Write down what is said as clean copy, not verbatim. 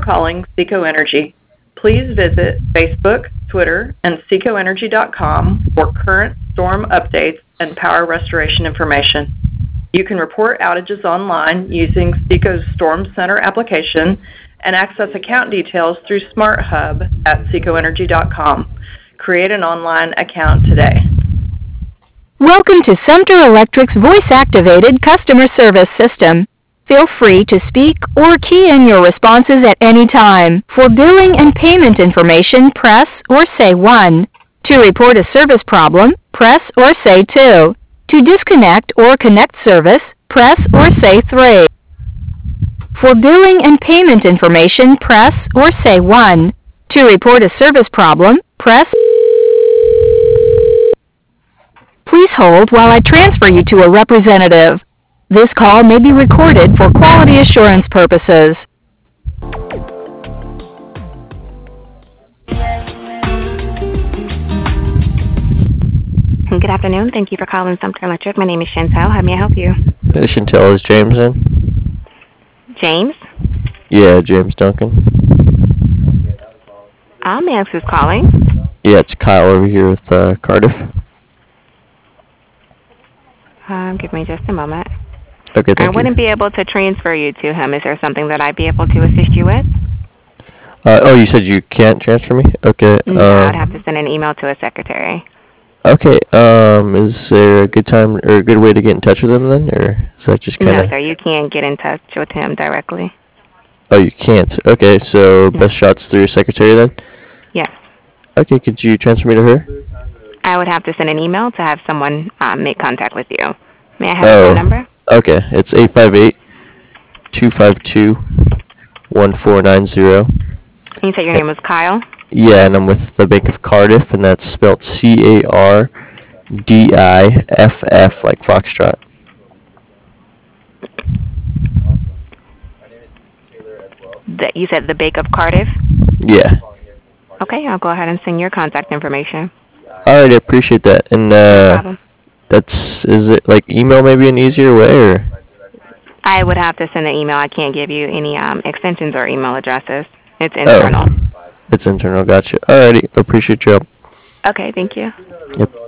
calling Seco Energy. Please visit Facebook, Twitter, and secoenergy.com for current storm updates and power restoration information. You can report outages online using Seco's Storm Center application and access account details through Smart Hub at secoenergy.com. Create an online account today. Welcome to Sumter Electric's voice-activated customer service system. Feel free to speak or key in your responses at any time. For billing and payment information, press or say 1. To report a service problem, press or say 2. To disconnect or connect service, press or say 3. For billing and payment information, press or say 1. To report a service problem, press. Please hold while I transfer you to a representative. This call may be recorded for quality assurance purposes. Good afternoon. Thank you for calling Sumter Electric. My name is Chantel. How may I help you? Chantel, is James in? James? Yeah, James Duncan. May I ask who's calling? Yeah, it's Kyle over here with Cardiff. Give me just a moment. Okay, thank you. I wouldn't be able to transfer you to him. Is there something that I'd be able to assist you with? Oh, you said you can't transfer me? Okay. No, I'd have to send an email to a secretary. Okay. Is there a good time or a good way to get in touch with him then, or is that just kind of? No, sir. You can't get in touch with him directly. Oh, you can't. Okay, so best shots through your secretary then. Yes. Okay, could you transfer me to her? I would have to send an email to have someone make contact with you. May I have your phone number? Okay, it's 858-252-1490. You said your name was Kyle? Yeah, and I'm with the Bank of Cardiff, and that's spelled Cardiff like Foxtrot. You said the Bank of Cardiff? Yeah. Okay, I'll go ahead and send your contact information. Alright, I appreciate that. And No problem. is it like email maybe an easier way, or? I would have to send an email. I can't give you any extensions or email addresses. It's internal. Oh, it's internal, gotcha. Alrighty, appreciate your help. Okay, thank you. Yep.